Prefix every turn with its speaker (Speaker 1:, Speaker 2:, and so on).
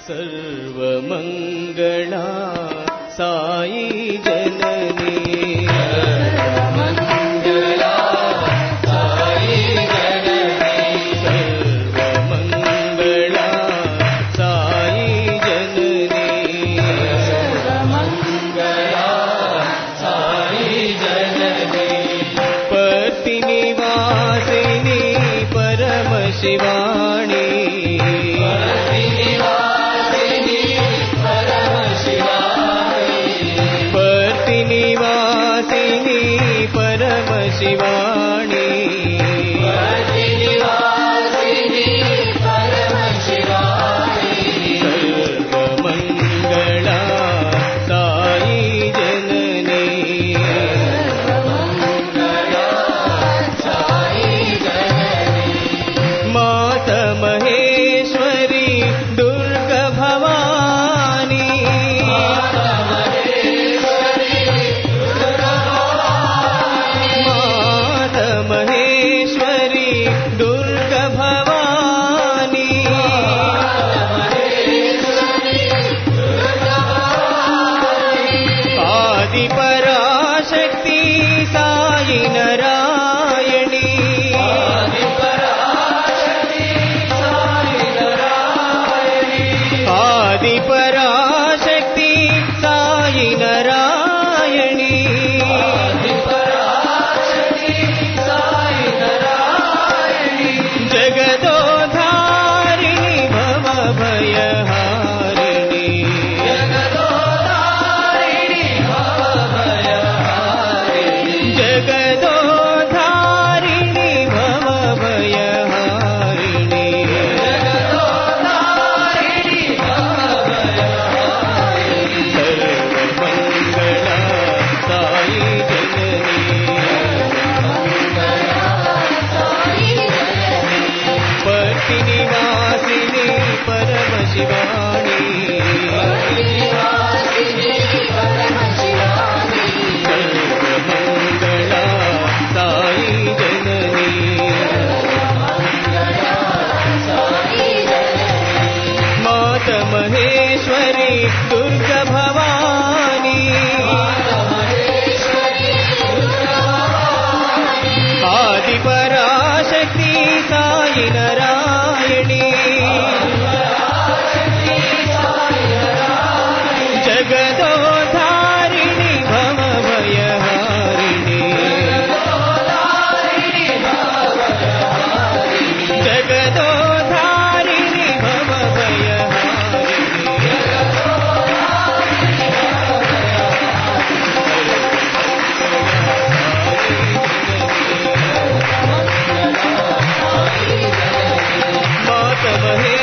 Speaker 1: सर्वमङ्गला साई जननी
Speaker 2: सर्वमङ्गला साई जननी
Speaker 1: सर्वमङ्गला साई जननी
Speaker 2: सर्वमङ्गला साई जननी
Speaker 1: पर्तिनिवासिनी परमशिवाणी पर्तिनिवासिनी परमशिवाणी सर्वमङ्गला साई जननी माता महेश्वरी दुर्गा भवानी माता महेश्वरी दुर्गा भवानी आदि पराशक्ति साई नारायणी आदि पराशक्ति साई नारायणी जगदोधारिणी भवभयहारिणी जगदोधारिणी भवभयहारिणी सर्वमङ्गला साई जननी पर्तिनिवासिनी परमशिवाणी सर्वमङ्गला साई जननी माता महेश्वरी दुर्गा भवानी आदि पराशक्ति साई नारायणी जगदोधारिणी भवभयहारिणी जगदोधारिणी भवभयहारिणी माता महेश्वरी